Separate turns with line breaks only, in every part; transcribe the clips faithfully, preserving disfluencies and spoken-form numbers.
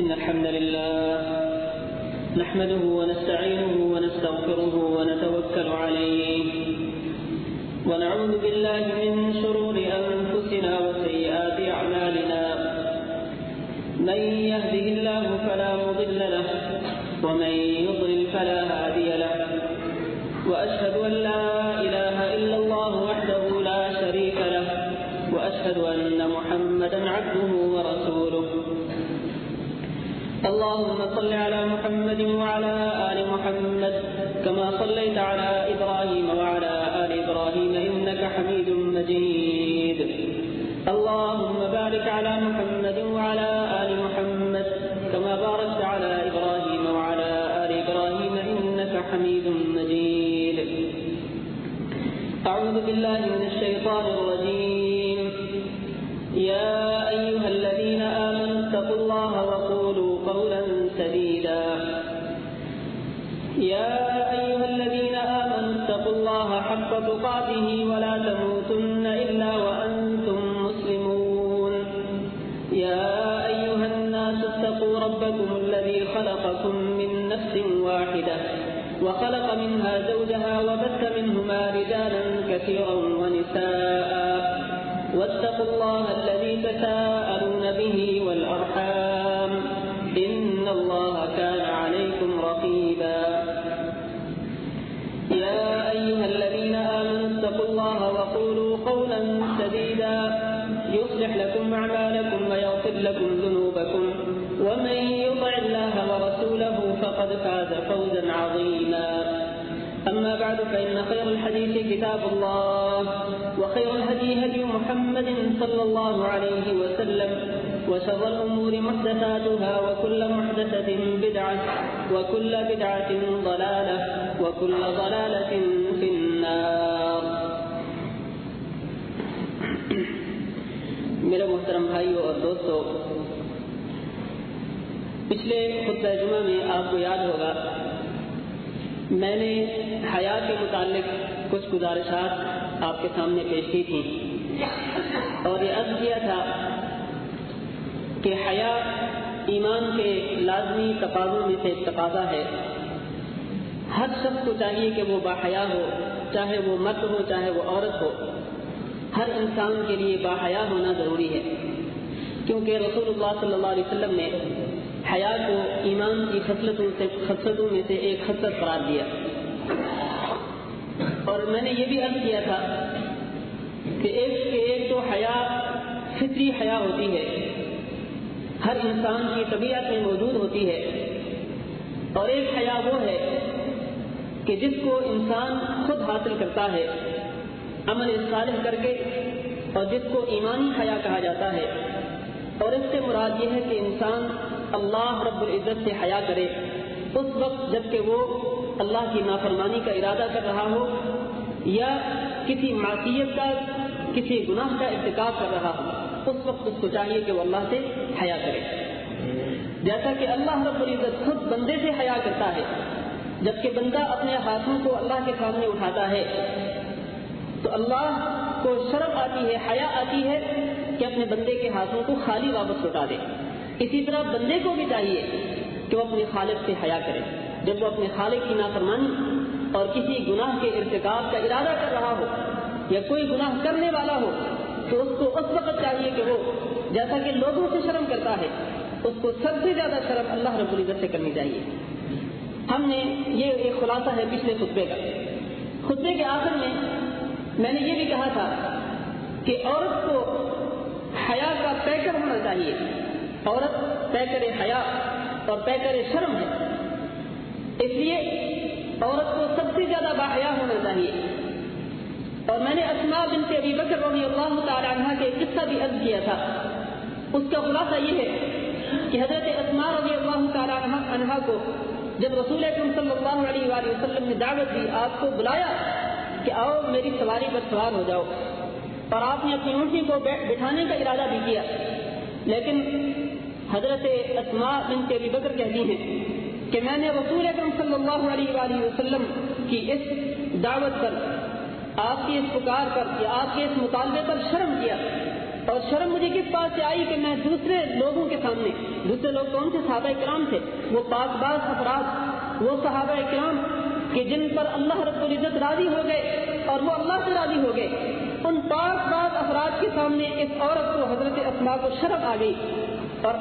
إن الحمد لله نحمده ونستعينه ونستغفره ونتوكل عليه ونعوذ بالله من شرور أنفسنا وسيئات أعمالنا من يهده الله فلا مضل له ومن يضلل فلا هادي له وأشهد أن لا إله إلا الله وحده لا شريك له وأشهد أن محمدا عبده ورسوله اللهم صل على محمد وعلى آل محمد كما صليت على إبراهيم وعلى آل إبراهيم إنك حميد مجيد اللهم بارك على محمد وعلى آل محمد كما باركت على إبراهيم وعلى آل إبراهيم إنك حميد مجيد أعوذ بالله من الشيطان الرجيم يا أيها الذين آمنوا اتقوا الله وقولوا قولا سديدا يا أيها الذين آمنوا اتقوا الله حق تقاته ولا تموتن إلا وأنتم مسلمون يا أيها الناس اتقوا ربكم الذي خلقكم من نفس واحدة وخلق منها زوجها وبث منهما رجالا كثيرا ونساء واتقوا الله الذي تساءلون به والأرحام إن الله كان عليكم رقيبا يا أيها الذين آمنوا اتقوا الله وقولوا قولا سديدا يصلح لكم أعمالكم ويغفر لكم ذنوبكم ومن يطع الله ورسوله فقد فاز فوزا عظيما أما بعد فإن خير الحديث كتاب الله وخير الهدي هدي محمد صلى الله عليه وسلم وشر الأمور محدثاتها وكل محدثة بدعة وكل بدعة ضلالة وكل ضلالة في النار. میرے محترم بھائیوں اور دوستوں، پچھلے خطبہ جمعہ میں آپ کو یاد ہوگا میں نے حیا کے متعلق کچھ گزارشات آپ کے سامنے پیش کی تھیں اور یہ عرض کیا تھا کہ حیا ایمان کے لازمی تقاضوں میں سے ایک تقاضا ہے. ہر شخص کو چاہیے کہ وہ باحیا ہو، چاہے وہ مرد ہو چاہے وہ عورت ہو. ہر انسان کے لیے باحیا ہونا ضروری ہے، کیونکہ رسول اللہ صلی اللہ علیہ وسلم نے حیا کو ایمان کی خصلتوں سے خصلتوں میں سے ایک خصلت قرار دیا. اور میں نے یہ بھی عرض کیا تھا کہ ایک کہ ایک تو حیا فطری حیا ہوتی ہے، ہر انسان کی طبیعت میں موجود ہوتی ہے، اور ایک حیا وہ ہے کہ جس کو انسان خود حاصل کرتا ہے عمل صالح کر کے، اور جس کو ایمانی حیا کہا جاتا ہے. اور اس سے مراد یہ ہے کہ انسان اللہ رب العزت سے حیا کرے اس وقت جب کہ وہ اللہ کی نافرمانی کا ارادہ کر رہا ہو یا کسی معصیت کا کسی گناہ کا ارتکاب کر رہا ہو. اس وقت اس کو چاہیے کہ وہ اللہ سے حیا کرے، جیسا کہ اللہ رب العزت خود بندے سے حیا کرتا ہے. جبکہ بندہ اپنے ہاتھوں کو اللہ کے سامنے اٹھاتا ہے تو اللہ کو شرم آتی ہے، حیا آتی ہے کہ اپنے بندے کے ہاتھوں کو خالی واپس لوٹا دے. اسی طرح بندے کو بھی چاہیے کہ وہ اپنے خالق سے حیا کرے. جب وہ اپنے خالق کی نافرمانی اور کسی گناہ کے ارتکاب کا ارادہ کر رہا ہو یا کوئی گناہ کرنے والا ہو تو اس کو اس وقت چاہیے کہ وہ جیسا کہ لوگوں سے شرم کرتا ہے اس کو سب سے زیادہ شرم اللہ رب العزت سے کرنی چاہیے. ہم نے یہ ایک خلاصہ ہے پچھلے خطبے کا. خطبے کے آخر میں میں نے یہ بھی کہا تھا کہ عورت کو حیا کا پیکر ہونا چاہیے. عورت پیکر حیا اور پیکر شرم ہے، اس لیے عورت کو سب سے زیادہ باحیا ہونا چاہیے. اور میں نے اسماء بنت ابی بکر رضی اللہ تعالی عنہا کے قصہ بھی عرض کیا تھا. اس کا خلاصہ یہ ہے کہ حضرت اسماء رضی اللہ تعالی عنہا کو جب رسول اکرم صلی اللہ علیہ وآلہ وسلم نے دعوت دی، آپ کو بلایا کہ آؤ میری سواری پر سوار ہو جاؤ، اور آپ نے اپنی اونٹنی کو بٹھانے کا ارادہ بھی کیا، لیکن حضرت اسماء بنت ابی بکر کہتی ہیں کہ میں نے رسول اکرم صلی اللہ علیہ وآلہ وسلم کی اس دعوت پر، آپ کی اس پکار پر یا آپ کے اس مطالبے پر شرم کیا اور شرم مجھے کس بات سے آئی کہ میں دوسرے لوگوں کے سامنے، دوسرے لوگ کون سے؟ صحابہ کرام تھے، وہ پاک باز افراد، وہ صحابہ کرام کہ جن پر اللہ رب العزت راضی ہو گئے اور وہ اللہ سے راضی ہو گئے، ان پاک باز افراد کے سامنے اس عورت کو، حضرت اسماء کو شرم آ گئی اور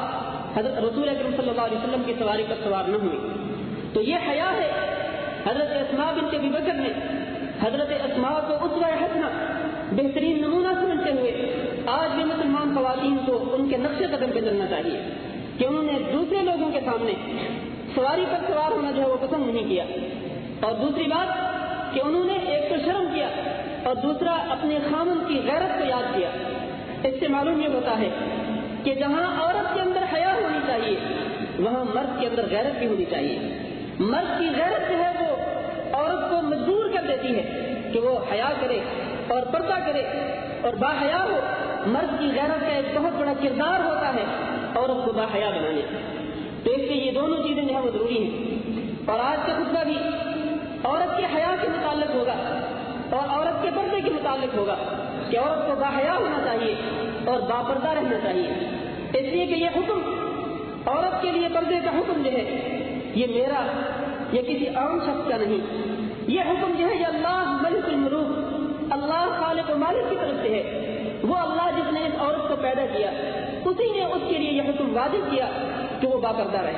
آپ حضرت رسول اکرم صلی اللہ علیہ وسلم کی سواری پر سوار نہ ہوئے۔ تو یہ حیا ہے۔ حضرت اسماء بنت ابی بکر نے حضرت اسماء کو اسوہ حسنہ، بہترین نمونہ سمجھتے ہوئے آج بھی مسلمان خواتین کو ان کے نقش قدم پہ چلنا چاہیے کہ انہوں نے دوسرے لوگوں کے سامنے سواری پر سوار ہونا جو ہے وہ پسند نہیں کیا، اور دوسری بات کہ انہوں نے ایک تو شرم کیا اور دوسرا اپنے خامن کی غیرت کو یاد کیا۔ اس سے معلوم یہ ہوتا ہے کہ جہاں عورت کے اندر حیا ہونی چاہیے وہاں مرد کے اندر غیرت بھی ہونی چاہیے۔ مرد کی غیرت جو ہے وہ عورت کو مجبور کر دیتی ہے کہ وہ حیا کرے اور پردہ کرے اور باحیا ہو۔ مرد کی غیرت کا ایک بہت بڑا کردار ہوتا ہے عورت کو باحیا بنانے، تو اس لیے یہ دونوں چیزیں جو ہے وہ ضروری ہیں۔ اور آج کا خطبہ بھی عورت کے حیا کے متعلق ہوگا اور عورت کے پردے کے متعلق ہوگا کہ عورت کو باحیا ہونا چاہیے اور باپردہ رہنا چاہیے، اس لیے کہ یہ حکم عورت کے لیے پردے کا حکم جو ہے یہ میرا یا کسی عام شخص کا نہیں، یہ حکم جو ہے یہ اللہ ملک الملوک، اللہ خالق و مالک کی طرف سے ہے۔ وہ اللہ جس نے اس عورت کو پیدا کیا اسی نے اس کے لیے یہ حکم واجب کیا کہ وہ باپردہ رہے۔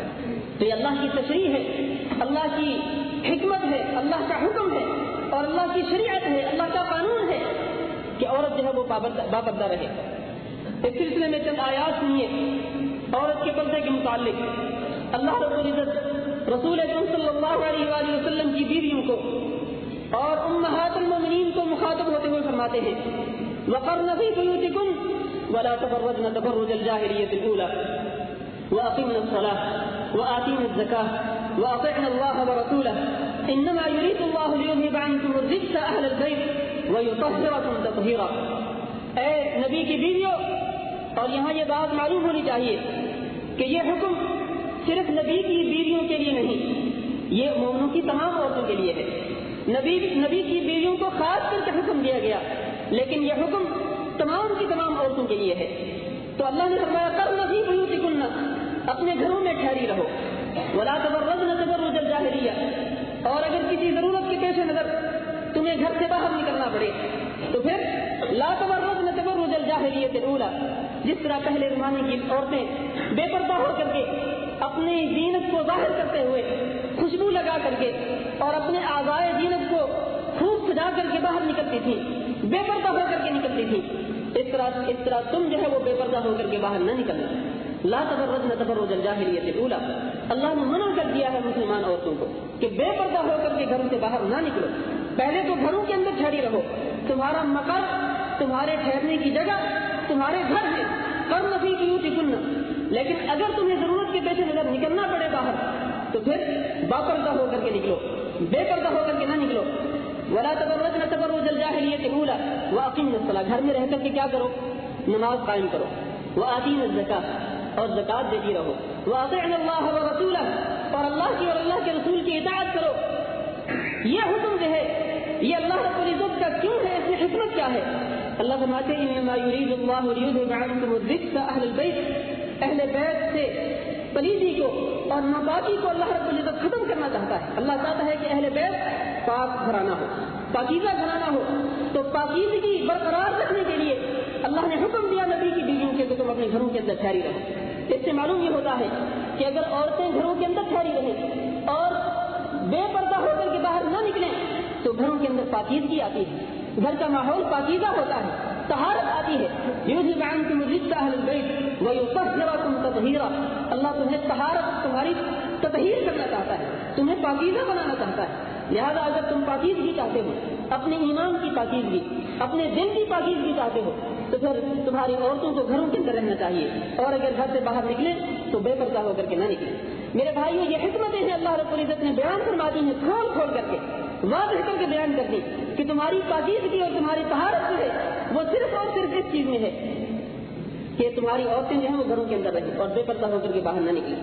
تو یہ اللہ کی تشریع ہے، اللہ کی حکمت ہے، اللہ کا حکم ہے اور اللہ کی شریعت ہے، اللہ کا قانون ہے کہ عورت جو ہے وہ باپردہ رہے۔ اس سلسلے میں چند آیات سنیے عورت کے پردے کے متعلق۔ اللہ رب العزت رسول اکرم صلی اللہ علیہ وآلہ وسلم کی بیویوں کو اور امہات المؤمنین کو مخاطب ہوتے ہوئے فرماتے ہیں وَقَرْنَ فِي بُيُوتِكُنَّ وَلَا تَبَرَّجْنَ تَبَرُّجَ الْجَاهِلِيَّةِ الْأُولَى وَأَقِمْنَ الصَّلَاةَ وَآتِينَ الزَّكَاةَ وَأَطِعْنَ اللَّهَ وَرَسُولَهُ إِنَّمَا يُرِيدُ اللَّهُ لِيُذْهِبَ عَنكُمُ الرِّجْسَ أَهْلَ الْبَيْتِ وَيُطَهِّرَكُمْ تَطْهِيرًا۔ اے نبی کی بیویوں، اور یہاں یہ بات معلوم ہونی چاہیے کہ یہ حکم صرف نبی کی بیویوں کے لیے نہیں، یہ مومنوں کی تمام عورتوں کے لیے ہے۔ نبی نبی کی بیویوں کو خاص کر کے حکم دیا گیا، لیکن یہ حکم تمام کی تمام عورتوں کے لیے ہے۔ تو اللہ نے فرمایا قرن فی بیوتکن، اپنے گھروں میں ٹھہری رہو، ولا تبرجن تبرج الجاہلیہ، اور اگر کسی ضرورت کے پیش نظر تمہیں گھر سے باہر نکلنا پڑے تو پھر لا تبرجن تبرج الجاہلیۃ الاولی، جس طرح پہلے زمانے کی عورتیں بے پردہ ہو کر کے اپنی زینت کو ظاہر کرتے ہوئے خوشبو لگا کر کے اور اپنے اعضائے زینت کو خوب سجا کر کے باہر نکلتی تھی، بے پردہ ہو کر کے نکلتی تھی، اس طرح اس طرح تم جو ہے وہ بے پردہ ہو کر کے باہر نہ نکلنا۔ لا تبرجن تبرج الجاہلیۃ الاولی، اللہ نے منع کر دیا ہے مسلمان عورتوں کو کہ بے پردہ ہو کر کے گھروں سے باہر نہ نکلو، پہلے تو گھروں کے اندر ٹھہری رہو، تمہارا مقر، تمہارے ٹھہرنے کی جگہ تمہارے گھر ہے، قرن فی بیوتکن، لیکن اگر تمہیں ضرورت کے پیش نظر نکلنا پڑے باہر تو پھر باپردہ ہو کر کے نکلو، بے پردہ ہو کر کے نہ نکلو۔ ولا تبرجن تبرج الجاہلیۃ الاولی واقیمن الصلاۃ، گھر میں رہ کر کے کیا کرو؟ نماز قائم کرو، وآتین الزکاۃ، اور زکات دیتی رہو، واطعن اللہ ورسولہ، اور اللہ کی اور اللہ کے رسول کی اطاعت کرو۔ یہ حکم جو ہے یہ اللہ رب العزت کا کیوں ہے؟ اس میں حکمت کیا ہے؟ اللہ فرماتے ہیں انما یرید اللہ لیذهب عنکم الرجس اہل البیت، اہل بیت سے پلیدی کو اور ناپاکی کو اللہ رب العزت ختم کرنا چاہتا ہے۔ اللہ چاہتا ہے کہ اہل بیت پاک گھرانہ ہو، پاکیزہ گھرانہ ہو، تو پاکیزگی برقرار رکھنے کے لیے اللہ نے حکم دیا نبی کی بیویوں کے کہ تم اپنے گھروں کے اندر ٹھہری رہو۔ اس سے معلوم یہ ہوتا ہے کہ اگر عورتیں گھروں کے اندر ٹھہری رہیں اور بے پردہ ہو کر کے باہر نہ نکلیں تو گھروں کے اندر پاکیزگی آتی ہے، گھر کا ماحول پاکیزہ ہوتا ہے، طہارت آتی ہے۔ یذهب عنکم الرجس اہل البیت ویطہرکم تطہیرا، اللہ تمہیں طہارت، تمہاری تطہیر کرنا چاہتا ہے، تمہیں پاکیزہ بنانا چاہتا ہے۔ لہذا اگر تم پاکیزگی چاہتے ہو، اپنے ایمان کی پاکیزگی، اپنے دل کی پاکیزگی چاہتے ہو تو پھر تمہاری عورتوں کو گھروں کے اندر رہنا چاہیے، اور اگر گھر سے باہر نکلیں تو بے پردہ ہو کر کے نہ نکلیں۔ میرے بھائیو، یہ حکمتیں ہیں اللہ رب العزت نے بیان فرما دی ہیں، کھول کھول کر کے واضح کر کے بیان کر دی کہ تمہاری پاکیزگی اور تمہاری طہارت جو ہے وہ صرف اور صرف اس چیز میں ہے کہ تمہاری عورتیں جو ہیں وہ گھروں کے اندر رہیں اور بے پردہ ہو کر کے باہر نہ نکلیں۔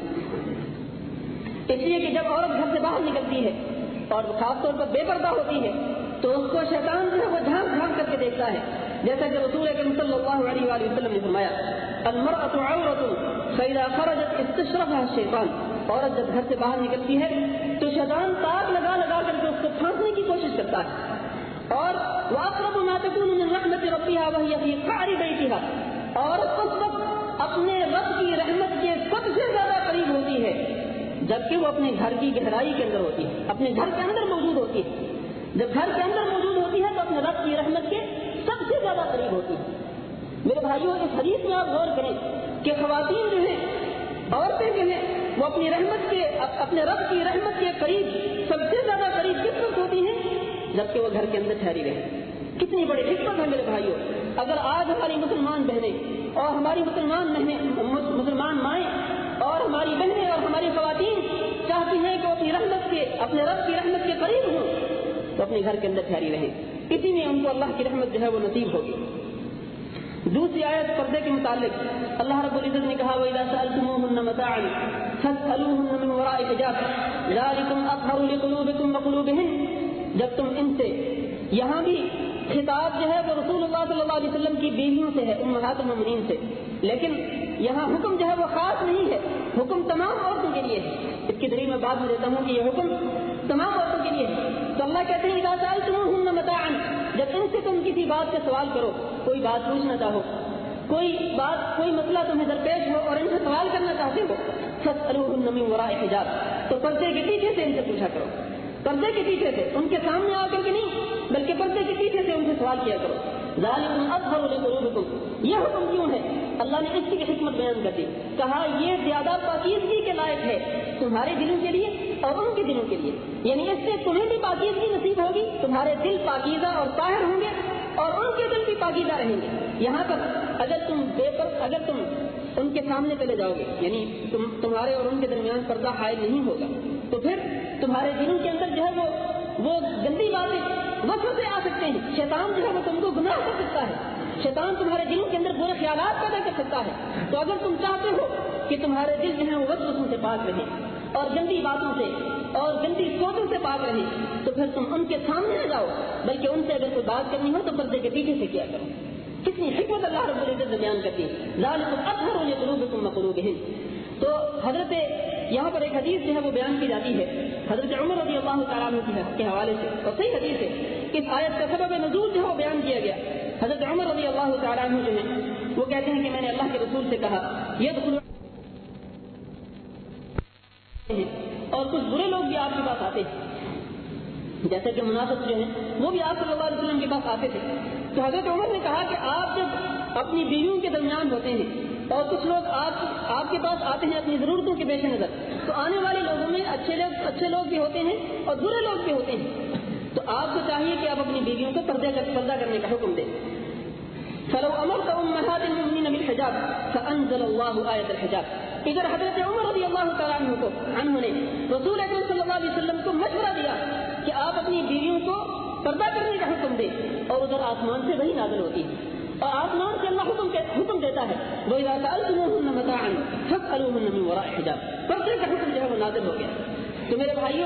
اس لیے کہ جب عورت گھر سے باہر نکلتی ہے اور خاص طور پر بے پردہ ہوتی ہے تو اس کو شیطان جو ہے وہ جھانک جھانک کر کے دیکھتا ہے جیسا کہ رسول اکرم صلی اللہ علیہ وآلہ وسلم نے فرمایا المرأة عورة فإذا خرجت استشرفها الشیطان، عورت جب گھر سے باہر نکلتی ہے تو شیطان تاک لگا لگا کر کے اس کو پھانسنے کی کوشش کرتا ہے، اور وأقرب ما تكون من رحمة ربها وهي في قعر بيتها، عورت اس وقت اپنے رب کی رحمت کے سب سے زیادہ قریب ہوتی ہے جبکہ وہ اپنے گھر کی گہرائی کے اندر ہوتی ہے، اپنے گھر کے اندر موجود ہوتی ہے۔ جب گھر کے اندر موجود ہوتی ہے تو اپنے رب کی رحمت کے سب سے زیادہ قریب ہوتی ہے۔ میرے بھائیوں، اس حدیث میں آپ غور کریں کہ خواتین جو ہیں، عورتیں جو ہیں، وہ اپنی رحمت کے اپنے رب کی رحمت کے قریب سب سے زیادہ قریب کس وقت ہوتی ہیں؟ جبکہ وہ گھر کے اندر ٹھہری رہے۔ کتنی بڑی حکمت ہے میرے بھائیوں! اگر آج ہماری مسلمان بہنیں اور ہماری مسلمان مسلمان مائیں اور ہماری بہنیں اور ہماری خواتین چاہتی ہیں کہ وہ اپنی رحمت کے اپنے رب کی رحمت کے قریب ہوں تو اپنے گھر کے اندر ٹھہری رہیں، اسی میں ان کو اللہ کی رحمت جو ہے وہ نصیب ہوگی۔ دوسری آیت پردے کے متعلق اللہ رب العزت نے کہا وَإِذَا سَأَلْتُمُوهُنَّ مَتَاعًا فَاسْأَلُوهُنَّ مِنْ وَرَاءِ حِجَابٍ ذَلِكُمْ أَطْهَرُ لِقُلُوبِكُمْ وَقُلُوبِهِنَّ، جب تم ان سے، یہاں بھی خطاب جو ہے وہ رسول اللہ صلی اللہ علیہ وسلم کی بیویوں سے ہے، امہات المؤمنین سے، لیکن یہاں حکم جو ہے وہ خاص نہیں ہے، حکم تمام عورتوں کے لیے ہے۔ اس کی دلیل میں بعد میں دیتا ہوں کہ یہ حکم تمام عورتوں کے لیے ہے۔ تو اللہ کہتے ہیں اذا سألتموهن متاعا، جب ان سے تم کسی بات کا سوال کرو، کوئی بات پوچھنا چاہو، کوئی بات کوئی مسئلہ تمہیں درپیش ہو اور ان سے سوال کرنا چاہتے ہو، فاسألوهن من وراء حجاب، تو پردے کے پیچھے سے ان سے پوچھا کرو، پردے کے پیچھے سے، ان کے سامنے آ کر کے نہیں بلکہ پردے کے پیچھے سے ان سے سوال کیا کرو۔ ذالکم اطہر لقلوبکم، یہ حکم کیوں ہے؟ اللہ نے اس کی حکمت بیان کر دی، کہا یہ زیادہ پاکیزگی کے لائق ہے تمہارے دلوں کے لیے اور ان کے دلوں کے لیے، یعنی اس سے تمہیں بھی پاکیزگی نصیب ہوگی، تمہارے دل پاکیزہ اور طاہر ہوں گے اور ان کے دل بھی پاکیزہ رہیں گے۔ یہاں پر اگر تم بے پر اگر تم ان کے سامنے چلے جاؤ گے، یعنی تم تمہارے اور ان کے درمیان پردہ حائل نہیں ہوگا، تو پھر تمہارے دلوں کے اندر جو ہے وہ وہ گندی باتیں وسوسے آ سکتے ہیں، شیطان جو ہے وہ تم کو گمراہ کر سکتا ہے، شیطان تمہارے دلوں کے اندر برے خیالات پیدا کر سکتا ہے۔ تو اگر تم چاہتے ہو کہ تمہارے دل جو ہے وہ وسوسوں سے پاک رہیں اور گندی باتوں سے اور گندی سوچوں سے پاک رہیں، تو پھر تم ان کے سامنے نہ جاؤ، بلکہ ان سے اگر کوئی بات کرنی ہو تو پردے کے پیچھے سے کیا کرو۔ کتنی حکمت اللہ رب العزت نے بیان کرتی ہے، ذالکم اطہر لقلوبکم وقلوبہن۔ تو حضرت یہاں پر ایک حدیث جو ہے وہ بیان کی جاتی ہے حضرت عمر رضی اللہ تعالیٰ عنہ کے حوالے سے، اور صحیح حدیث ہے، اس آیت کا سبب نزول جو ہے وہ بیان کیا گیا۔ حضرت عمر رضی اللہ تعالیٰ عنہ جو ہیں وہ کہتے ہیں کہ میں نے اللہ کے رسول سے کہا یہ اور کچھ برے لوگ بھی آپ کے پاس آتے ہیں، جیسے کہ منافق جو ہیں وہ بھی آپ صلی اللہ علیہ وسلم کے پاس آتے تھے۔ تو حضرت عمر نے کہا کہ آپ جب اپنی بیویوں کے درمیان ہوتے ہیں اور کچھ لوگ آپ آپ کے پاس آتے ہیں اپنی ضرورتوں کے پیش نظر، تو آنے والے لوگوں میں اچھے لوگ اچھے لوگ بھی ہوتے ہیں اور برے لوگ بھی ہوتے ہیں، تو آپ کو چاہیے کہ آپ اپنی بیویوں کو پردہ پردہ کرنے کا حکم دیں۔ فلو امرت امہات المؤمنین بالحجاب فانزل اللہ آیت الحجاب، ادھر حضرت عمر رضی اللہ تعالیٰ عنہ کو عنہ نے رسول اکرم صلی اللہ علیہ وسلم کو مشورہ دیا کہ آپ اپنی بیویوں کو پردہ کرنے کا حکم دیں، اور ادھر آسمان سے وہی نازل ہوتی ہے اور آسمان سے اللہ حکم حکم دیتا ہے وَإِذَا سَأَلْتُمُوهُنَّ مَتَاعًا فَاسْأَلُوهُنَّ مِنْ وَرَاءِ حِجَابٍ، پردے کا حکم جو ہے وہ نازل ہو گیا۔ تو میرے بھائیوں،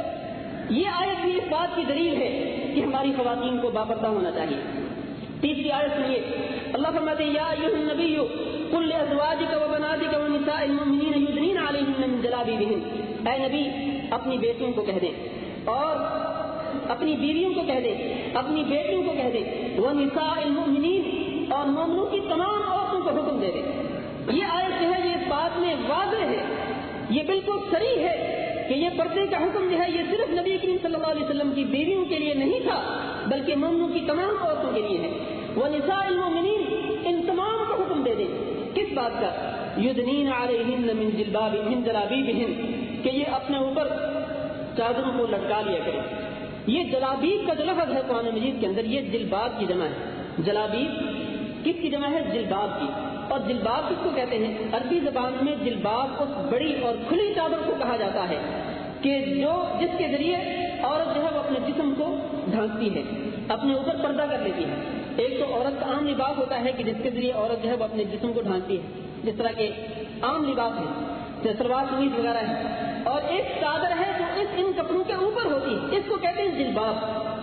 یہ آیت بھی اس بات کی دلیل ہے کہ ہماری خواتین کو باپردہ ہونا چاہیے۔ تیسری آیت سنیے، اللہ فرماتے ہیں یا ایھا النبی قل لازواجک وبناتک ونساء المؤمنین یدنین علیہن من جلابیبہن، اے نبی اپنی بیٹیوں کو کہہ دیں اور اپنی بیویوں کو کہہ دیں، اپنی بیٹیوں کو کہہ دیں، ونساء المؤمنین اور مومنوں کی تمام عورتوں کو حکم دے دیں۔ یہ آیت جو ہے یہ اس بات میں واضح ہے، یہ بالکل صریح ہے کہ یہ پردے کا حکم جو ہے یہ صرف نبی کریم صلی اللہ علیہ وسلم کی بیویوں کے لیے نہیں تھا بلکہ مومنوں کی تمام عورتوں کے لیے ہے۔ ونساء المؤمنین، ان تمام کو حکم دے دیں، کس بات کا؟ یدنین علیہن من جلباب من جلابیبہن، کہ یہ اپنے اوپر چادروں کو لٹکا لیا کریں۔ یہ جلابیب کا جو لفظ ہے قرآن مجید کے اندر یہ جلباب کی جمع ہے۔ جلابیب کس کی جمع ہے؟ جلباب کی۔ اور جلباب کس کو کہتے ہیں؟ عربی زبان میں جلباب اس بڑی اور کھلی چادر کو کہا جاتا ہے کہ جو جس کے ذریعے عورت جو ہے وہ اپنے جسم کو ڈھانکتی ہے، اپنے اوپر پردہ کر لیتی ہے۔ ایک تو عورت کا عام لباس ہوتا ہے کہ جس کے ذریعے عورت جو ہے وہ اپنے جسم کو ڈھانکتی ہے، جس طرح کے عام لباس ہے، سلوار قمیض وغیرہ ہے، اور ایک چادر ہے جو اس ان کپڑوں کے اوپر ہوتی ہے، اس کو کہتے ہیں جلباب۔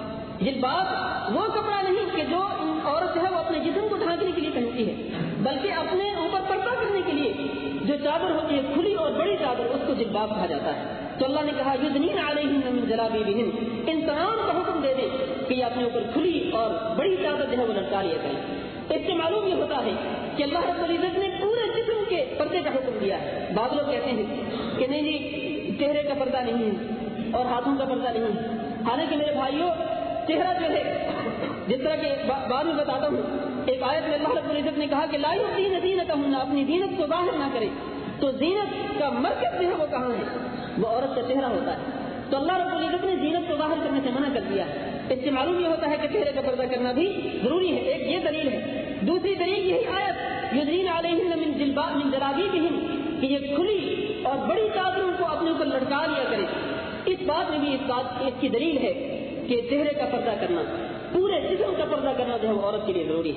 جلباب وہ کپڑا نہیں کہ جو عورت ہے وہ اپنے جسم کو ڈھانکنے کے لیے پہنتی ہے، بلکہ اپنے اوپر پردہ کرنے کے لیے جو چادر ہوتی ہے کھلی اور بڑی چادر، اس کو جلباب کہا جاتا ہے۔ تو اللہ نے کہا یدنین علیہن من جلابیبہن، ان تمام کا حکم دے دے کہ یہ اپنے اوپر کھلی اور بڑی چادر جو ہے وہ لٹکا لیا کریں۔ اس سے معلوم یہ ہوتا ہے کہ اللہ رب العزت نے پورے جسم کے پردے کا حکم دیا ہے۔ بعض لوگ کہتے ہیں کہ نہیں جی چہرے کا پردہ نہیں ہے اور ہاتھوں کا پردہ نہیں ہے، حالانکہ میرے بھائیوں چہرہ جو ہے جس طرح کہ بعد میں بتاتا ہوں، ایک آیت میں اللہ رب العزت نے کہا کہ لا یبدین زینتہن، اپنی زینت کو ظاہر نہ کرے، تو زینت کا مرکز جو ہے وہ کہاں ہے؟ وہ عورت کا چہرہ ہوتا ہے۔ تو اللہ رب العزت نے زینت کو ظاہر کرنے سے منع کر دیا ہے۔ اس سے معلوم یہ ہوتا ہے کہ چہرے کا پردہ کرنا بھی ضروری ہے، ایک یہ دلیل ہے۔ دوسری دلیل یہی آیت یدنین علیہن من جلباب من جلابیبہن، کہ یہ کھلی اور بڑی چادروں کو اپنے اوپر لٹکا لیا کرے۔ اس بات میں بھی اس بات اس کی دلیل ہے کہ چہرے کا پردہ کرنا، پورے جسم کا پردہ کرنا جو ہے وہ عورت کے لیے ضروری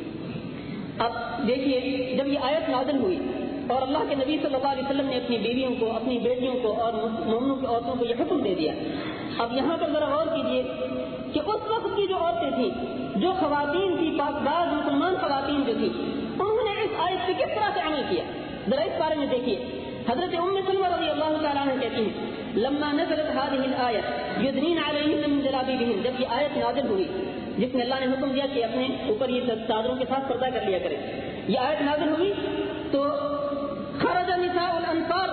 ہے۔ اب دیکھیے جب یہ آیت نازل ہوئی اور اللہ کے نبی صلی اللہ علیہ وسلم نے اپنی بیویوں کو، اپنی بیٹیوں کو اور مومنوں کی عورتوں کو یہ حکم دے دیا، اب یہاں پر ذرا غور کیجیے کہ اس وقت کی جو عورتیں تھیں، جو خواتین تھی، پاکباز مسلمان خواتین جو تھی، انہوں نے اس آیت پہ کس طرح سے عمل کیا، ذرا اس بارے میں دیکھیے۔ حضرت ام سلمہ رضی اللہ تعالیٰ عنہ کہتی ہیں لما نزلت هذه الآية يدنين عليهن من جلابيبهن، جب یہ آیت نازل ہوئی جس میں اللہ نے حکم دیا کہ اپنے اوپر یہ چادروں کے ساتھ پردہ کر لیا کرے، یہ آیت نازل ہوئی تو خرج نساء الانصار،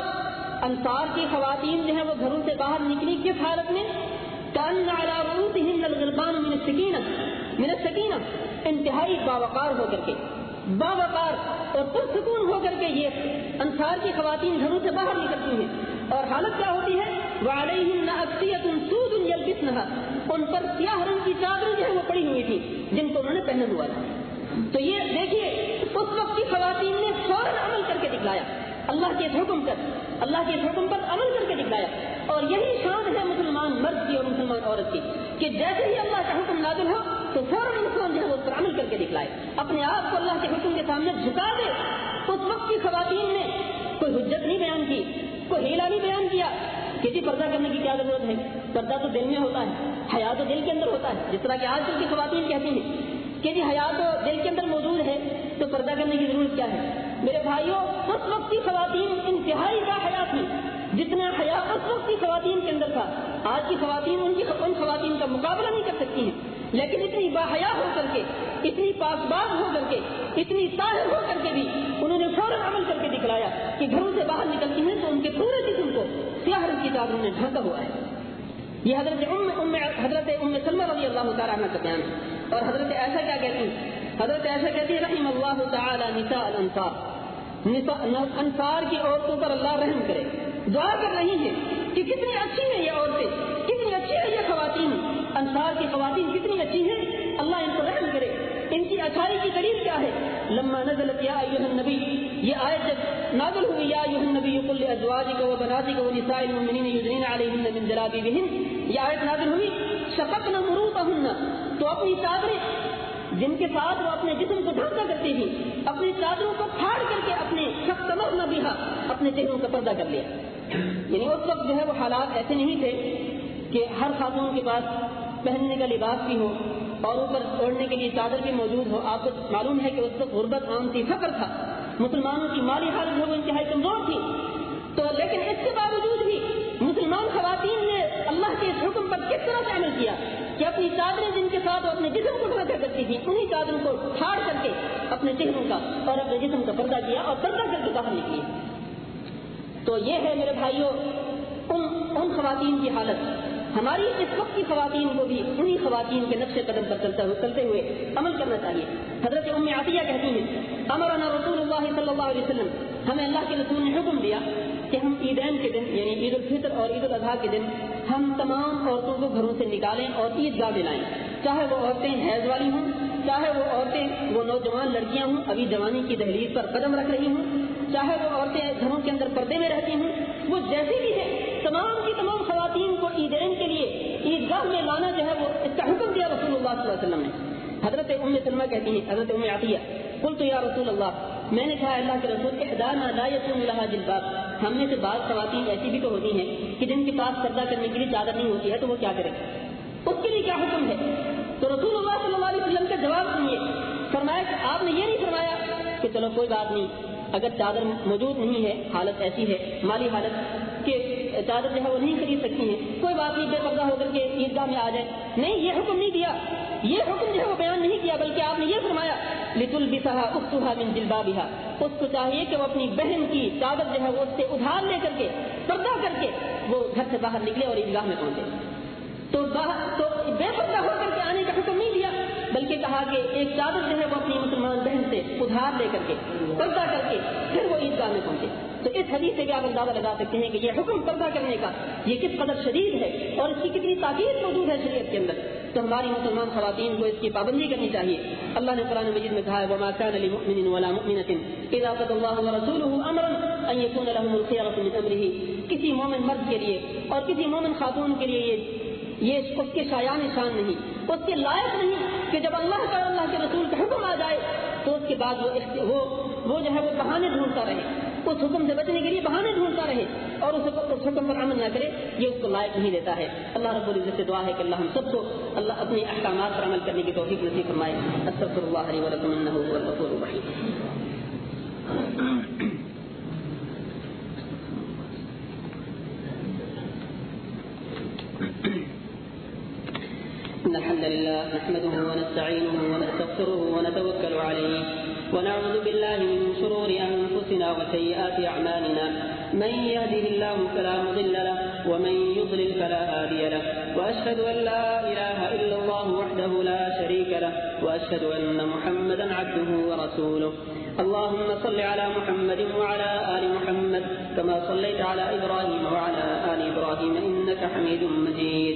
انصار کی خواتین جو ہیں وہ گھروں سے باہر نکلی کس حالت میں؟ كأن على رؤوسهن الغربان من السكينة من السكينة، انتہائی باوقار ہو کر کے، باوقار اور پرسکون ہو کر کے یہ انصار کی خواتین گھروں سے باہر نکلتی ہیں، اور حالت کیا ہوتی ہے؟ وعلیہن اکسیۃ سود یلبسنها، ان پر سیاہ رنگ کی چادریں جو ہے وہ پڑی ہوئی تھی جن کو انہوں نے پہنا ہوا تھا۔ تو یہ دیکھیے اس وقت کی خواتین نے فوراً عمل کر کے دکھلایا، اللہ کے حکم پر اللہ کے حکم پر عمل کر کے دکھلایا، اور یہی شان ہے مسلمان مرد کی اور مسلمان عورت کی کہ جیسے ہی اللہ کا حکم نازل ہو تو فوراً انسان جو ہے اس پر عمل کر کے دکھلائے، اپنے آپ کو اللہ کے حکم کے سامنے جھکا دے۔ اس وقت کی خواتین نے کوئی حجت نہیں بیان کی، کوئی ہیلا نہیں بیان کیا کہ جی پردہ کرنے کی کیا ضرورت ہے، پردہ تو دل میں ہوتا ہے، حیا تو دل کے اندر ہوتا ہے، جس طرح کہ آج کل کی خواتین کہتی ہیں کہ جی حیا تو دل کے اندر موجود ہے تو پردہ کرنے کی ضرورت کیا ہے۔ میرے بھائیوں اس وقت کی خواتین انتہائی با حیا تھی، جتنا حیا اس وقت کی خواتین کے اندر تھا آج کی خواتین ان کی ان خواتین کا مقابلہ نہیں کر سکتی ہیں، لیکن اتنی با حیا ہو کر کے، اتنی پاکباز ہو کر کے، اتنی طاہر ہو کر کے بھی انہوں نے فوراً عمل کر کے دکھلایا کہ گھروں سے باہر نکلتی ہیں تو ان کے پورے جسم کو سیاہ رنگ کی چادروں نے ڈھانکا ہوا ہے۔ یہ حضرت ام ام حضرت ام سلمہ رضی اللہ تعالیٰ عنہ کا بیان ہے۔ اور حضرت عائشہ کیا کہتی ہیں؟ حضرت عائشہ کہتی ہے رحم اللہ تعالی نساء الانصار، انصار کی عورتوں پر اللہ رحم کرے، دعا کر رہی ہیں کہ کتنی اچھی ہیں یہ عورتیں، کتنی اچھی ہیں یہ خواتین، انصار کی خواتین کتنی اچھی ہیں، اللہ ان کو رحم کرے۔ ان کی اچھائی کی دلیل کیا ہے؟ لما نزلت یا ایھا النبی، یہ آیت جب نازل ہوئی یا ایھا النبی قل لازواجک وبناتک ونساء المؤمنین یدنین علیہن من جلابیبہن، یہ آیت نازل ہوئی شققن مروطہن، تو اپنی چادریں جن کے ساتھ وہ اپنے جسم کو ڈھانکا کرتی تھی، اپنی چادروں کو پھاڑ کر کے اپنے شققن بہا، اپنے چہروں کا پردہ کر لیا۔ یعنی اس وقت جو ہے وہ حالات ایسے نہیں تھے کہ ہر خاتون کے پاس پہننے کا لباس بھی ہو اور اوپر اوڑھنے کے لیے چادر بھی موجود ہو۔ آپ کو معلوم ہے کہ اس وقت غربت عام تھی، فقر تھا، مسلمانوں کی مالی حالت جو وہ انتہائی کمزور تھی، تو لیکن اس کے باوجود بھی مسلمان خواتین نے اللہ کے اس حکم پر کس طرح سے عمل کیا کہ اپنی چادریں جن کے ساتھ وہ اپنے جسم کو ڈھانکا کرتی تھی انہی چادروں کو پھاڑ کر کے اپنے چہروں کا اور اپنے جسم کا پردہ کیا اور پردہ کر کے باہر نکلی۔ تو یہ ہے میرے بھائیوں ان ان خواتین کی حالت۔ ہماری اس وقت کی خواتین کو بھی انہی خواتین کے نقش قدم پر چلتا ہوئے چلتے ہوئے عمل کرنا چاہیے۔ حضرت ام عطیہ کہتی ہیں امرنا رسول اللہ صلی اللہ علیہ وسلم، ہمیں اللہ کے رسول نے حکم دیا کہ ہم عیدین کے دن یعنی عید الفطر اور عید الاضحیٰ کے دن ہم تمام عورتوں کو گھروں سے نکالیں اور عید گاہ میں لائیں، چاہے وہ عورتیں حیض والی ہوں، چاہے وہ عورتیں وہ نوجوان لڑکیاں ہوں ابھی جوانی کی دہلیز پر قدم رکھ رہی ہوں، چاہے وہ عورتیں گھروں کے اندر پردے میں رہتی ہوں، وہ جیسی بھی ہے تمام کی تمام خواتین کو عیدین کے لیے عیدگاہ میں لانا جو ہے وہ اس کا حکم دیا رسول اللہ صلی اللہ علیہ وسلم نے۔ حضرت ام سلمہ کہتی ہیں حضرت ام عطیہ قلت یا رسول اللہ، میں نے کہا اللہ کے رسول احدانا لا یکون لها جلباب، ہم میں سے بعض خواتین ایسی بھی تو ہوتی ہیں کہ جن کے پاس پردہ کرنے کے لیے چادر نہیں ہوتی ہے تو وہ کیا کرے؟ اس کے لیے کیا حکم ہے؟ تو رسول اللہ صلی اللہ علیہ وسلم کا جواب سنیے. فرمایا کہ آپ نے یہ نہیں فرمایا کہ چلو کوئی بات نہیں, اگر چادر موجود نہیں ہے, حالت ایسی ہے مالی حالت کہ چادر جو ہے وہ نہیں خرید سکتی ہیں, کوئی بات نہیں, بے پردہ ہو کر کے عیدگاہ میں آ جائے. نہیں, یہ حکم نہیں دیا, یہ حکم جو ہے وہ بیان نہیں کیا, بلکہ آپ نے یہ فرمایا لِتُلْبِسَهَا أُخْتُهَا مِنْ جِلْبَابِهَا, اس کو چاہیے کہ وہ اپنی بہن کی چادر جو ہے وہ اس سے ادھار لے کر کے, پردہ کر کے وہ گھر سے باہر نکلے اور عیدگاہ میں پہنچے. تو تو بے پردہ ہو کر کے آنے کا حکم نہیں دیا, بلکہ کہا کہ ایک چادر جو ہے وہ اپنی مسلمان بہن سے ادھار لے کر کے, پردہ کر کے پھر وہ عیدگاہ میں پہنچے. تو اس حدیث سے بھی آپ اندازہ لگا سکتے ہیں کہ یہ حکم پردہ کرنے کا یہ کس قدر شدید ہے اور اس کی کتنی تاکید موجود ہے شریعت کے اندر. تو ہماری مسلمان خواتین کو اس کی پابندی کرنی چاہیے. اللہ نے قرآن مجید میں کہا ہے وَمَا كَانَ لِمُؤْمِنٍ وَلَا مُؤْمِنَةٍ إِذَا قَضَى اللَّهُ وَرَسُولُهُ أَمْرًا أَن يَكُونَ لَهُمُ الْخِيَرَةُ مِنْ أَمْرِهِ, کسی مومن مرد کے لیے اور کسی مومن خاتون کے لیے یہ یہ اس کے شایان شان نہیں, اس کے لائق نہیں کہ جب اللہ کا اللہ کے رسول کا حکم آ جائے تو اس کے بعد وہ وہ وہ جو ہے وہ بہانے ڈھونڈتا رہے, اس حکم سے بچنے کے لیے بہانے ڈھونڈتا رہے اور اس حکم پر عمل نہ کرے, یہ اس کو لائق نہیں دیتا ہے. اللہ رب العزت سے دعا ہے کہ اللہ ہم سب کو اللہ اپنے احکامات پر عمل کرنے کی توفیق نصیب فرمائے. استغفر اللہ لی ولکم انہ هو الغفور الرحیم. إن الحمد لله نحمده ونستعينه ونستغفره ونتوكل عليه ونعوذ بالله من شرور أنفسنا وسيئات أعمالنا, من يهده الله فلا مضل له ومن يضلل فلا هادي له, وأشهد أن لا إله إلا الله وحده لا شريك له, وأشهد أن محمدا عبده ورسوله. اللهم صل على محمد وعلى آل محمد كما صليت على إبراهيم وعلى آل إبراهيم إنك حميد مجيد.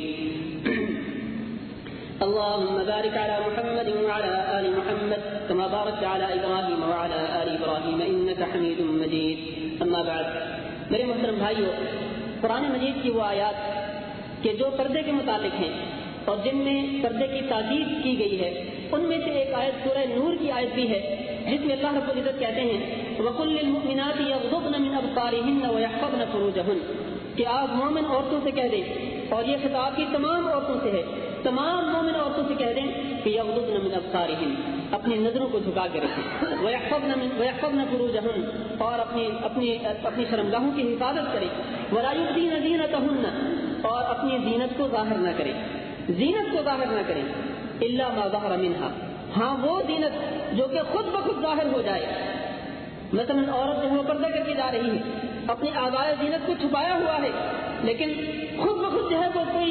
اللهم بارك على محمد وعلى آل محمد كما باركت على إبراهيم وعلى آل إبراهيم إنك حميد مجيد. أما بعد, میرے محترم بھائیو, قرآن مجید کی وہ آیات کہ جو پردے کے متعلق ہیں اور جن میں پردے کی تاکید کی گئی ہے, ان میں سے ایک آیت سورہ نور کی آیت بھی ہے جس میں اللہ رب العزت کہتے ہیں وَقُلْ لِلْمُؤْمِنَاتِ يَغْضُضْنَ مِنْ أَبْصَارِهِنَّ وَيَحْفَظْنَ فُرُوجَهُنَّ, کہ آپ مومن عورتوں سے کہہ دیں, اور یہ خطاب کی تمام عورتوں سے ہے, تمام مومن عورتوں سے کہہ دیں کہ یغضضن من ابصارہن, اپنی نظروں کو جھکا کے رکھیں, ویحفظن من ویحفظن فروجہن, اور اپنی اپنی اپنی شرمگاہوں کی حفاظت کریں, ولا یبدین زینتہن, اور اپنی زینت کو ظاہر نہ کریں, زینت کو ظاہر نہ کریں, الا ما ظہر منہا, ہاں وہ زینت جو کہ خود بخود ظاہر ہو جائے. مثلا عورت جو ہے پردہ کر کے جا رہی ہے, اپنی آزائے زینت کو چھپایا ہوا ہے, لیکن خود بخود جو ہے وہ کوئی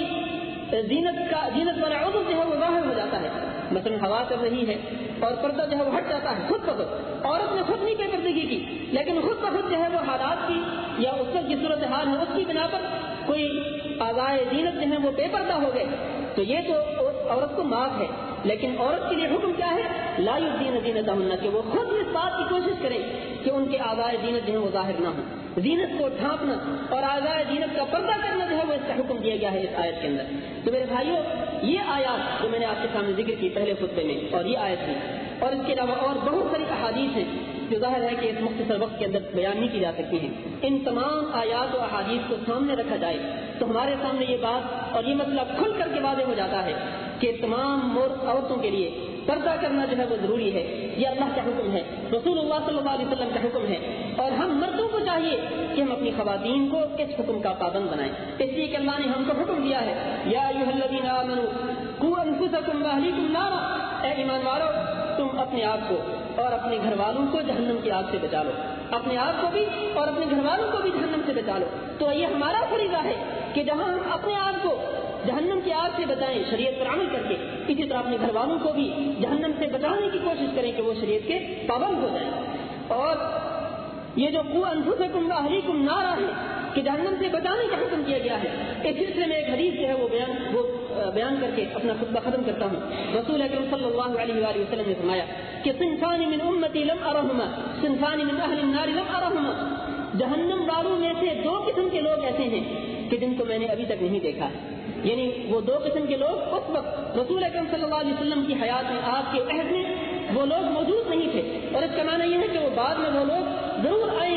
زینت کا زینت والا عضو جو ہے وہ ظاہر ہو جاتا ہے. مثلا ہوا چل رہی ہے اور پردہ جو ہے وہ ہٹ جاتا ہے خود بخود, عورت نے خود نہیں بے پردگی کی, لیکن خود بخود جو ہے وہ حالات کی یا اس وقت کی صورت حال ہے اس کی بنا پر کوئی آزائے زینت جو ہے وہ بے پردہ ہو گئے, تو یہ تو عورت کو معاف ہے. لیکن عورت کے لیے حکم کیا ہے؟ لا یبدین زینتہن, کہ وہ خود اس بات کی کوشش کریں کہ ان کے آزائے زینت جو ہے وہ ظاہر نہ ہو. زینت کو ڈھانپنا اور آزائے زینت کا پردہ کرنا جو ہے وہ اس کا حکم دیا گیا ہے اس آیت کے اندر. تو میرے بھائیوں, یہ آیات جو میں نے آپ کے سامنے ذکر کی پہلے خطبے میں, اور یہ آیت بھی, اور اس کے علاوہ اور بہت ساری احادیث ہیں جو ظاہر ہے کہ اس مختصر وقت کے اندر بیان نہیں کی جا سکتی ہیں. ان تمام آیات و احادیث کو سامنے رکھا جائے تو ہمارے سامنے یہ بات اور یہ مسئلہ کھل کر کے واضح ہو جاتا ہے کہ تمام عورتوں کے لیے پردہ کرنا جو ہے وہ ضروری ہے. یہ اللہ کا حکم ہے, رسول اللہ صلی اللہ علیہ وسلم کا حکم ہے, اور ہم مردوں کو چاہیے کہ ہم اپنی خواتین کو اس حکم کا پابند بنائیں. اس لیے کہ اللہ نے ہم کو حکم دیا ہے یا ایھا الذین آمنوا قوا انفسکم واہلیکم نارا, اے ایمان والو تم اپنے آپ کو اور اپنے گھر والوں کو جہنم کی آگ سے بچا لو, اپنے آپ کو بھی اور اپنے گھر والوں کو بھی جہنم سے بچا لو. تو یہ ہمارا فریضہ ہے کہ جہاں ہم اپنے آپ کو جہنم کی آگ سے بچائیں شریعت پر عمل کر کے, اسی طرح اپنے گھر والوں کو بھی جہنم سے بچانے کی کوشش کریں کہ وہ شریعت کے پابند ہو جائیں. اور یہ جو قوا انفسکم واہلیکم نارا ہے کہ جہنم سے بچانے کا حکم دیا گیا ہے, اس سلسلے میں ایک حدیث جو ہے وہ بیان وہ بیان کر کے اپنا خطبہ ختم کرتا ہوں. رسول اکرم صلی اللہ علیہ وآلہ وسلم نے فرمایا کہ صنفان من امتی لم ارہما صنفان من اہل النار لم ارہما, جہنم والوں میں سے دو قسم کے لوگ ایسے ہیں کہ جن کو میں نے ابھی تک نہیں دیکھا. یعنی وہ دو قسم کے لوگ اس وقت رسول اکرم صلی اللہ علیہ وسلم کی حیات میں, آپ کے عہد میں وہ لوگ موجود نہیں تھے, اور اس کا معنی یہ ہے کہ وہ بعد میں وہ لوگ ضرور آئیں گے,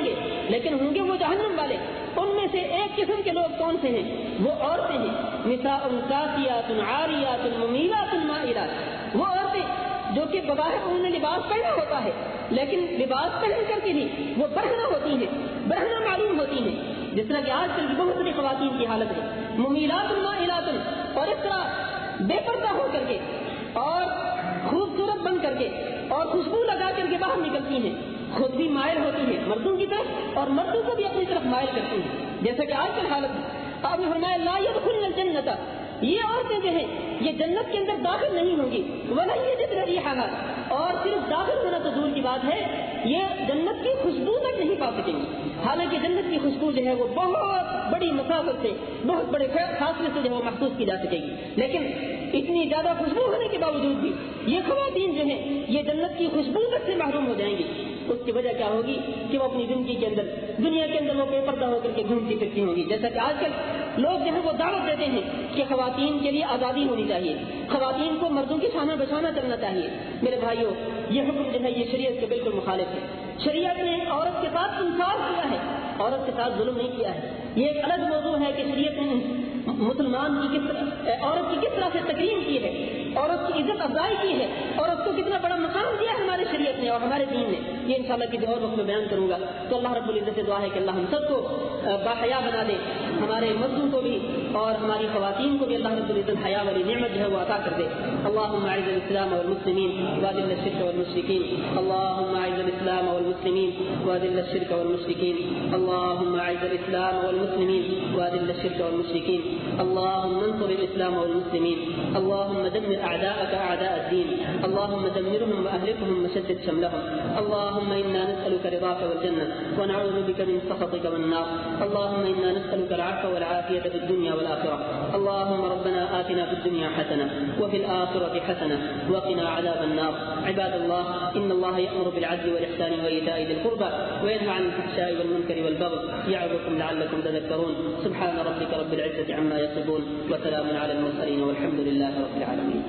لیکن ہوں گے وہ جہنم والے. ان میں سے ایک قسم کے لوگ کون سے ہیں؟ وہ عورتیں ہیں. نساء کاسیات عاریات ممیلات مائلات. وہ عورتیں جو کہ بظاہر انہوں نے لباس پہنا ہوتا ہے لیکن لباس پہن کر کے بھی وہ برہنہ ہوتی ہیں, برہنہ معلوم ہوتی ہیں, جس طرح کہ آج کل کی بہت سی خواتین کی حالت ہے. ممیلات مائلات, اور اس طرح بے پردہ ہو کر کے اور خوبصورت بن کر کے اور خوشبو لگا کر کے باہر نکلتی ہیں. خود بھی مائل ہوتی ہیں مردوں کی طرف اور مردوں کو بھی اپنی طرف مائل کرتی ہیں, جیسا کہ آج کل حالت ہے. آپ نے فرمایا لا يدخلن الجنۃ, یہ عورتیں جو ہیں یہ جنت کے اندر داخل نہیں ہوں گی. ولا یجدن ریحها, اور صرف داخل ہونا تو دور کی بات ہے, یہ جنت کی خوشبو تک نہیں پا سکیں گی. حالانکہ جنت کی خوشبو جو ہے وہ بہت بڑی مسافت سے, بہت بڑے فاصلے سے جو ہے وہ محسوس کی جا سکے گی. لیکن اتنی زیادہ خوشبو ہونے کے باوجود بھی یہ خواتین جو ہیں یہ جنت کی خوشبو تک سے محروم ہو جائیں گی. اس کی وجہ کیا ہوگی کہ وہ اپنی زندگی کے اندر, دنیا کے اندر وہ بے پردہ ہو کر کے گھومتی پھرتی ہوں گی. جیسا کہ آج کل لوگ جو ہے وہ دعوت دیتے ہیں کہ خواتین کے لیے آزادی ہونی چاہیے, خواتین کو مردوں کی شانہ بشانہ کرنا چاہیے. میرے بھائیوں, یہ حکم جو ہے یہ شریعت کے بالکل مخالف ہے. شریعت نے عورت کے ساتھ انصاف کیا ہے, عورت کے ساتھ ظلم نہیں کیا ہے. یہ ایک الگ موضوع ہے کہ شریعت نے مسلمان کی کس طرح, عورت کی کس طرح سے تکریم کی ہے, عورت کی عزت افزائی کی ہے, عورت کو کتنا بڑا مقام دیا ہے ہمارے شریعت نے اور ہمارے دین نے. یہ انشاءاللہ کسی اور وقت میں بیان کروں گا. تو اللہ رب العزت سے دعا ہے کہ اللہ ہم سب کو باحیا بنا دے, ہمارے مردوں کو بھی اور ہماری خواتین کو بھی اللہ رب العزت حیا والی نعمت جو ہے وہ عطا کر دے. اللهم اعز الاسلام والمسلمين واذل الشرك والمشركين. اللهم اعز الاسلام والمسلمين واذل الشرك والمشركين. اللهم اعز الاسلام والمسلمين واذل الشرك والمشركين. اللهم انصر الاسلام والمسلمين. اللهم دمر اعداءك اعداء الدين. اللهم دمرهم واهلكهم وشتت شملهم. اللهم انا نسالك رضاك والجنه ونعوذ بك من سخطك والنار. اللهم انا نسالك العفو والعافيه في الدنيا والاخره. اللهم ربنا آتنا في الدنيا حسنه وفي الاخره حسنه وقنا عذاب النار. عباد الله, ان الله يأمر بالعدل والاحسان وايتاء ذي القربى وينهى عن الفحشاء والمنكر والبغي يعظكم لعلكم تذكرون. سبحان ربك رب العزه عما يصفون وسلام على المرسلين والحمد لله رب العالمين.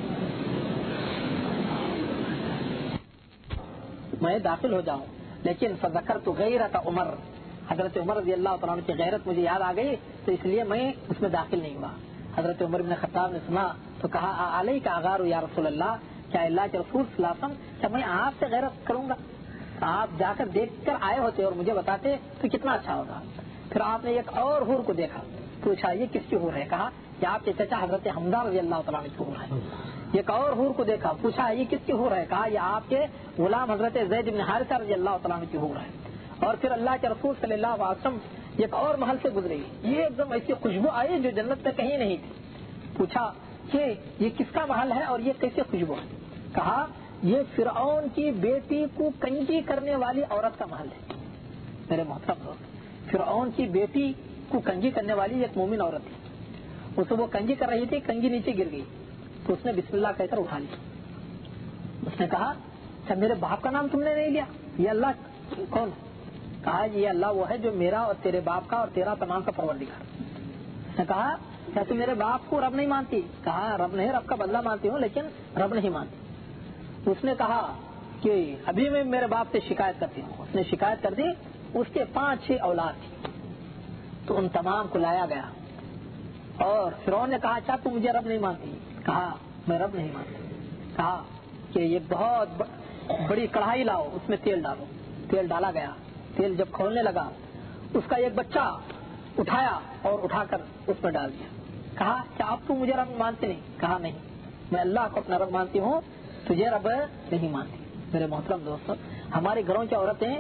میں داخل ہو جاؤں لیکن فذکرت غیرت عمر, حضرت عمر رضی اللہ تعالیٰ عنہ کی غیرت مجھے یاد آ گئی تو اس لیے میں اس میں داخل نہیں ہوا. حضرت عمر بن خطاب نے سنا تو کہا علیہ کا اغار یا رسول اللہ, کیا اللہ کے رسول صلی اللہ علیہ وسلم, کیا میں آپ سے غیرت کروں گا؟ آپ جا کر دیکھ کر آئے ہوتے اور مجھے بتاتے تو کتنا اچھا ہوگا. پھر آپ نے ایک اور حور کو دیکھا, پوچھا یہ کس کی حور ہے؟ کہا کہ آپ کے چچا حضرت حمزہ رضی اللہ تعالیٰ عنہ کی حور ہے. ایک اور حور کو دیکھا, پوچھا یہ کس کی حور ہے؟ کہا یہ آپ کے غلام حضرت زید بن حارثہ رضی اللہ تعالیٰ عنہ کی حور ہے. اور پھر اللہ کے رسول صلی اللہ علیہ وسلم ایک اور محل سے گزرے, یہ ایک دم ایسی خوشبو آئی جو جنت میں کہیں نہیں تھی. پوچھا کہ یہ کس کا محل ہے اور یہ کیسے خوشبو ہے؟ کہا یہ فرعون کی بیٹی کو کنجی کرنے والی عورت کا محل ہے. میرے محترم دوست, فرعون کی بیٹی کو کنجی کرنے والی ایک مومن عورت تھی. اس کو وہ کنجی کر رہی تھی, کنجی نیچے گر گئی تو اس نے بسم اللہ کہہ کر اٹھا لی. اس نے کہا اچھا میرے باپ کا نام تم نے نہیں لیا, یہ اللہ کون؟ کہا یہ اللہ وہ ہے جو میرا اور تیرے باپ کا اور تیرا تمام کا پروردگار. اس نے کہا کیا تم میرے باپ کو رب نہیں مانتی؟ کہا رب نہیں, رب کا بدلہ مانتی ہوں لیکن رب نہیں مانتی. اس نے کہا کہ ابھی میں میرے باپ سے شکایت کرتی ہوں. اس نے شکایت کر دی. اس کے پانچ چھ اولاد تھی تو ان تمام کو لایا گیا اور فرعون نے کہا اچھا تم مجھے رب نہیں مانتی؟ کہا میں رب نہیں مانتی. کہا کہ یہ بہت بڑی کڑھائی لاؤ, اس میں تیل ڈالو. تیل ڈالا گیا. تیل جب کھولنے لگا اس کا ایک بچہ اٹھایا اور اٹھا کر اس میں ڈال دیا. کہا کیا آپ تو مجھے رب مانتے نہیں؟ کہا نہیں, میں اللہ کو اپنا رب مانتی ہوں, تجھے رب نہیں مانتی. میرے محترم دوستو, ہمارے گھروں کی عورتیں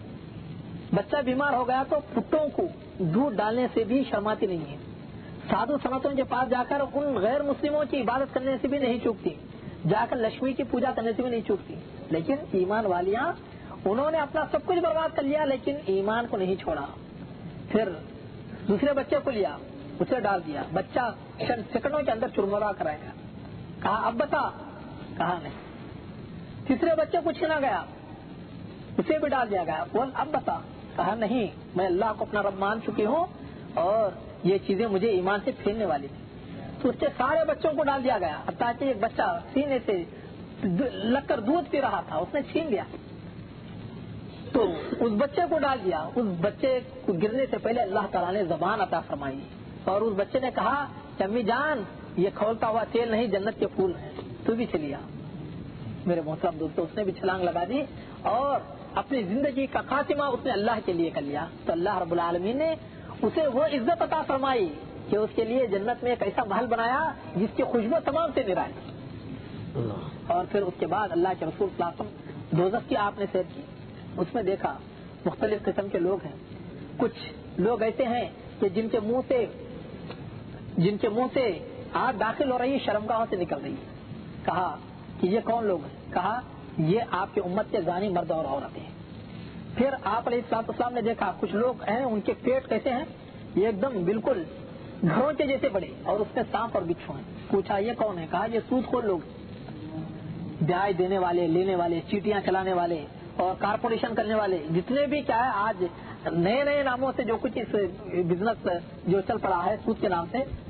بچہ بیمار ہو گیا تو پٹوں کو دودھ ڈالنے سے بھی شرماتی نہیں ہے. سادھو سنتوں کے پاس جا کر ان غیر مسلموں کی عبادت کرنے سے بھی نہیں چوکتی, جا کر لکشمی کی پوجا کرنے سے بھی نہیں چوکتی. لیکن ایمان والیاں انہوں نے اپنا سب کچھ برباد کر لیا لیکن ایمان کو نہیں چھوڑا. پھر دوسرے بچے کو لیا, اسے ڈال دیا. بچہ چند سیکنڈوں کے اندر چرمرا کرائے گا. کہا اب بتا؟ کہا نہیں. تیسرے بچے کو چھینا گیا, اسے بھی ڈال دیا گیا. بول اب بتا؟ کہا نہیں, میں اللہ کو اپنا رب مان چکی ہوں اور یہ چیزیں مجھے ایمان سے پھیرنے والی تھی. تو اس کے سارے بچوں کو ڈال دیا گیا, حتیٰ کہ ایک بچہ سینے سے لگ کر دودھ پی رہا تھا, اس نے چھین لیا. تو اس بچے کو ڈال دیا. اس بچے کو گرنے سے پہلے اللہ تعالیٰ نے زبان عطا فرمائی اور اس بچے نے کہا کہ امی جان یہ کھولتا ہوا تیل نہیں جنت کے پھول ہیں, تو بھی چلیا. میرے محترم دوستو, اس نے بھی چھلانگ لگا دی اور اپنی زندگی کا خاتمہ اس نے اللہ کے لیے کر لیا. تو اللہ رب العالمین نے اسے وہ عزت عطا فرمائی کہ اس کے لیے جنت میں ایک ایسا محل بنایا جس کی خوشبو تمام سے نرالی. اور پھر اس کے بعد اللہ کے رسول صلی اللہ علیہ وسلم دوزخ کی آپ نے سیر کی. اس میں دیکھا مختلف قسم کے لوگ ہیں. کچھ لوگ ایسے ہیں کہ جن کے منہ سے جن کے منہ سے آگ داخل ہو رہی ہے, شرمگاہوں سے نکل رہی ہے. کہا کہ یہ کون لوگ ہیں؟ کہا یہ آپ کی امت کے زانی مرد اور عورتیں ہیں. پھر آپ علیہ الصلوۃ والسلام نے دیکھا کچھ لوگ ہیں ان کے پیٹ کیسے ہیں, یہ ایک دم بالکل گھروں کے جیسے بڑے اور اس میں سانپ اور بچھو ہیں. پوچھا یہ کون ہے؟ کہا یہ سود خور لوگ, بیاج دینے والے, لینے والے, چیٹیاں چلانے والے اور کارپوریشن کرنے والے, جتنے بھی کیا ہے آج نئے نئے ناموں سے جو کچھ اس بزنس جو چل پڑا ہے سود کے نام سے,